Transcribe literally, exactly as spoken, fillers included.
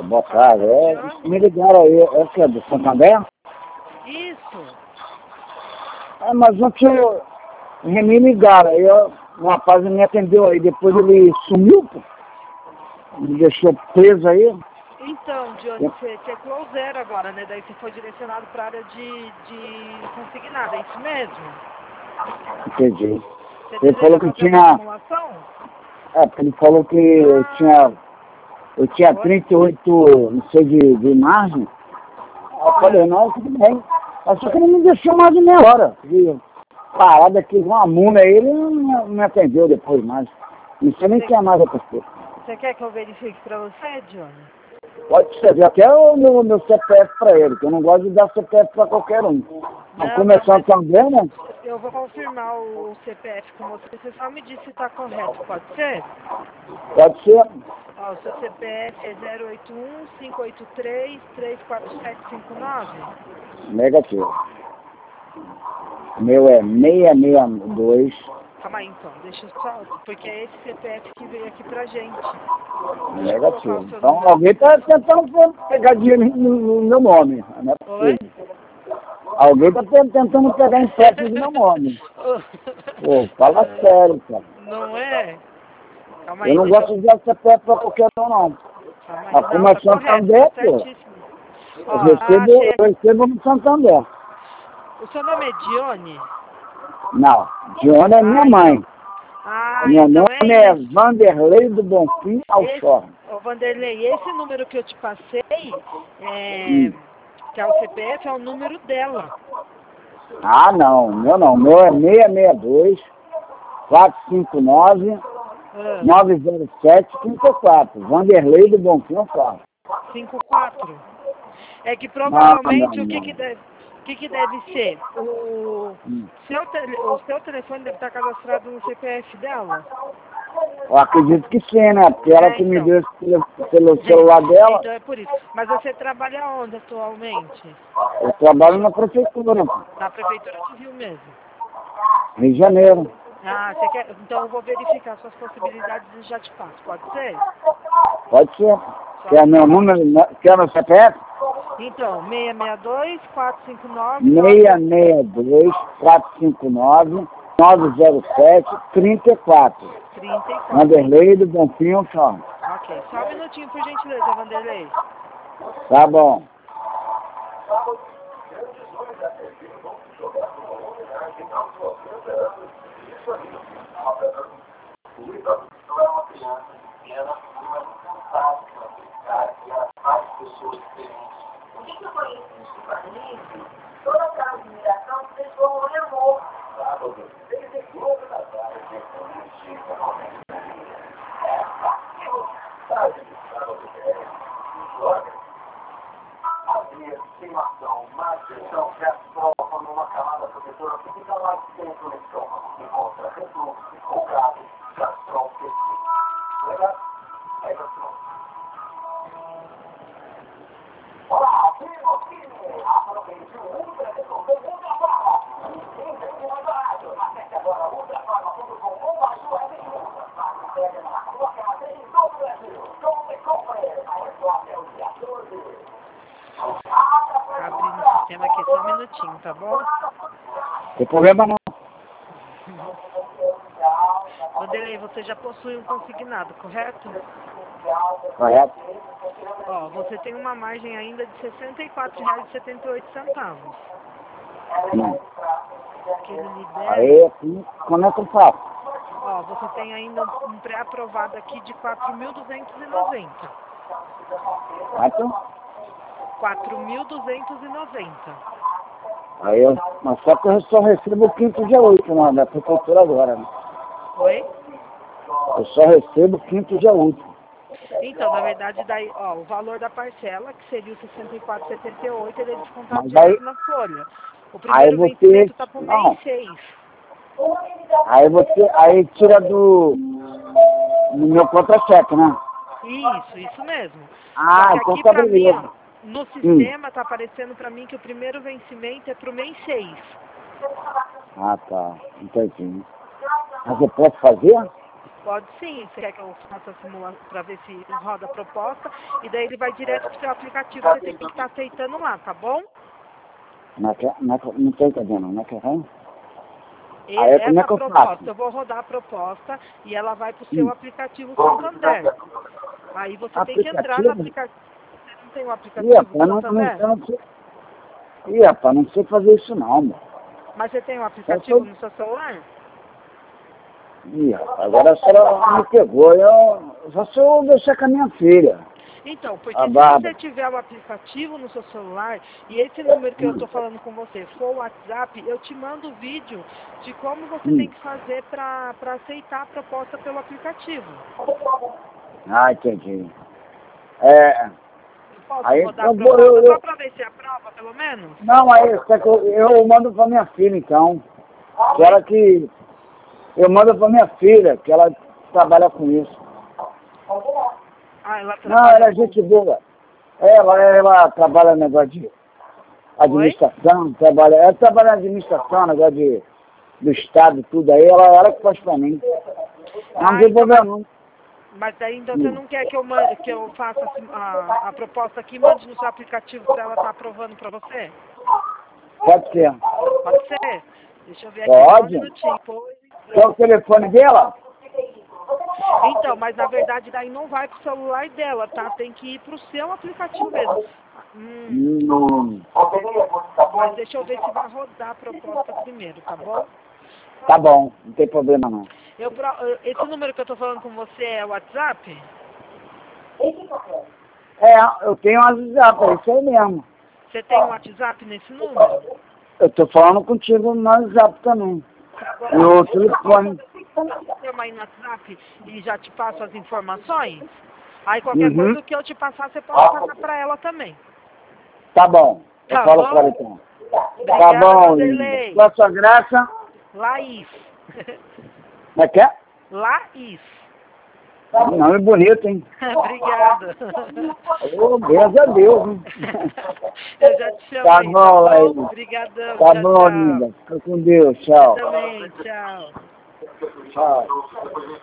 Boa tarde. É, me ligaram aí, é que é do Santander? Isso. É, mas ontem eu, me ligaram aí, eu, o rapaz me atendeu aí, depois ele sumiu, pô. Me deixou preso aí. Então, Johnny, você teclou zero agora, né? Daí você foi direcionado para a área de, de consignado, é isso mesmo? Entendi. Você Ele falou que fazer tinha... uma simulação? É, porque ele falou que eu Ah. tinha... Eu tinha Oi? trinta e oito, não sei, de, de margem. Aí eu falei, não, tudo bem. Mas só que ele me deixou mais de meia hora. E parado aqui com uma mula aí, ele não me atendeu depois mais. Isso eu nem tinha mais a pessoa. Você quer que eu verifique para você, Johnny? Pode ser, eu quero o meu, meu C P F para ele, que eu não gosto de dar C P F para qualquer um. Não, Não, começando não, também, né? eu vou confirmar o C P F com você. Você só me diz se está correto, pode ser? Pode ser. Ó, o seu C P F é zero oito um, cinco oito três, três quatro sete cinco nove? Negativo. Meu é seis seis dois. Calma aí, então. Deixa eu só... Porque é esse C P F que veio aqui pra gente. Deixa eu colocar Negativo. o seu Então número. alguém está tentando pegar dinheiro no, no meu nome. Não é Oi? possível. Alguém está tentando pegar empréstimo no meu nome. Pô, fala sério, cara. Não é? Calma Eu aí, não deixa gosto eu... de dar C P F para qualquer um, não. Calma aí. Mas como Não, é tá correto, Santander, tá pô, certíssimo. eu Ó, recebo, achei... eu recebo no Santander. O seu nome é Dione? Não, Diona é minha Ah, mãe. então... Ah, Meu então nome é é isso. Vanderlei do Bonfim Esse... Alchor. Ô, Vanderlei, esse número que eu te passei, é... Hum. que é o C P F, é o número dela. Ah, não, meu não. Meu é seis seis dois, quatro cinco nove, Ah, nove zero sete, cinco quatro. Vanderlei do Bonfim Alchor. cinco quatro. É que Não, não, provavelmente o que, não. que deve... O que, que deve ser? O Hum. seu, tele... o seu telefone deve estar cadastrado no C P F dela? Eu acredito que sim, né? Porque ela É, que me então. deu esse tele- pelo celular dela, Então é por isso. Mas você trabalha onde atualmente? eu trabalho na prefeitura, pô. Na Prefeitura Civil mesmo. Rio de Janeiro. Ah, você quer... Então eu vou verificar suas possibilidades e já te passo. Pode ser? Pode ser. Só um Quer meu minutinho. número, né? Quer meu C P F? Então, seis seis dois, quatro cinco nove, seis nove... seis dois, quatro cinco nove, nove zero sete, trinta e quatro. trinta e quatro. Vanderlei do Bonfim Alchor. Ok. Só um minutinho, por gentileza, Vanderlei. Tá bom. Toda aquela admiração se transformou em amor. Havia estimação, má digestão, catástrofe numa camada protetora que fica mais dentro do estômago, que encontra refluxo ou grave, catástrofe. Legal? É catástrofe. Olá, aqui é você. Aproveite o Ultra Desconto Ultra Farma. Entre aqui mais barato. Acesse agora ultrafarma ponto com ou baixou a Ultra Farma. Pega na rua que ela tem em todo o Brasil. Compre, compre. Mas só até o dia doze. Abrindo o sistema aqui, só um minutinho, tá bom? Tem problema não. Vanderlei, você já possui um consignado, correto? Correto? Ó, você tem uma margem ainda de sessenta e quatro reais e setenta e oito centavos. Hum. Que ele libera. Aí, assim, como é que eu faço? Ó, você tem ainda um um pré-aprovado aqui de quatro mil duzentos e noventa. Quanto? quatro mil duzentos e noventa. Aí eu, mas só que eu só recebo o quinto dia oito, né, da prefeitura agora, né? Oi? Eu só recebo o quinto dia oito. Então, na verdade, daí, ó, o valor da parcela, que seria o sessenta e quatro reais e setenta e oito, ele é descontado Mas aí, direto na folha. O aí primeiro você, vencimento está por não, mês seis. aí você, aí tira do, do meu contra-cheque, né? Isso, isso mesmo. Só Ah, que então aqui tá pra mim, beleza. ó, no Hum. sistema tá aparecendo pra mim que o primeiro vencimento é pro mês seis. Ah, tá, entendi. Mas eu posso fazer? Pode sim, você quer que eu faça a simulação para ver se roda a proposta, e daí ele vai direto pro seu aplicativo, você tem que estar aceitando lá, tá bom? Não, é que, não, é que, não tô entendendo, não é que vai? E Aí como é essa que eu proposta, faço? eu vou rodar a proposta e ela vai pro seu Hum. aplicativo Santander. Aí você tem que entrar no aplicativo. Você não tem o aplicativo Ih, do rapaz, não, Santander? não, não sei. Ih, rapaz, não sei fazer isso não, mano. Mas você tem o aplicativo no seu celular? Ih, rapaz, agora a senhora me pegou. Eu, só se eu deixar com a minha filha. Então, porque A se Bárbara. você tiver o aplicativo no seu celular e esse número que eu estou falando com você for o WhatsApp, eu te mando o vídeo de como você Hum. tem que fazer para aceitar a proposta pelo aplicativo. Ah, entendi. É, Eu posso aí rodar a eu vou... proposta Eu, só eu, para ver se aprova, pelo menos? não, aí só que eu, eu mando pra minha filha, então. Que ela que... Eu mando pra minha filha, que ela trabalha com isso. Ah, ela Não, ela trabalha é gente boa. Ela, ela trabalha no negócio de administração, trabalha, ela trabalha na administração, negócio de, do Estado, tudo aí, ela, ela que faz pra mim. Não Ah, tem então, problema mas, não. mas daí então você não quer que eu, mande, que eu faça assim, a, a proposta aqui e mande no seu aplicativo para ela estar aprovando para você? Pode ser. Pode ser? Deixa eu ver aqui, Pode. só um minutinho. Pois, Quer o telefone dela? então, mas na verdade daí não vai pro celular dela, tá? Tem que ir pro seu aplicativo mesmo. Hum, Hum, mas deixa eu ver se vai rodar a proposta primeiro, tá bom? tá bom, não tem problema não. Eu, pro- eu- esse número que eu tô falando com você é o WhatsApp? É, eu tenho um WhatsApp, é isso aí mesmo. Você tem um WhatsApp nesse número? Eu tô falando contigo no WhatsApp também. Tá bom. No telefone. Eu chamo aí no WhatsApp e já te passo as informações. Aí qualquer Uhum. coisa que eu te passar, você pode passar pra ela também. Tá bom, eu Tá falo bom? com ela então. Tá Obrigada, bom, Vanderlei. linda. Com a sua graça. Laís. Como é que é? Laís. Nome bonito, hein? Obrigada. Oh, graças a Deus, hein? Eu já te chamo Tá aí, bom, tá bom? Laís. Obrigadão. Tá Tchau, bom, tchau. linda. Fica com Deus. Você Tchau. também. Tchau. Tchau.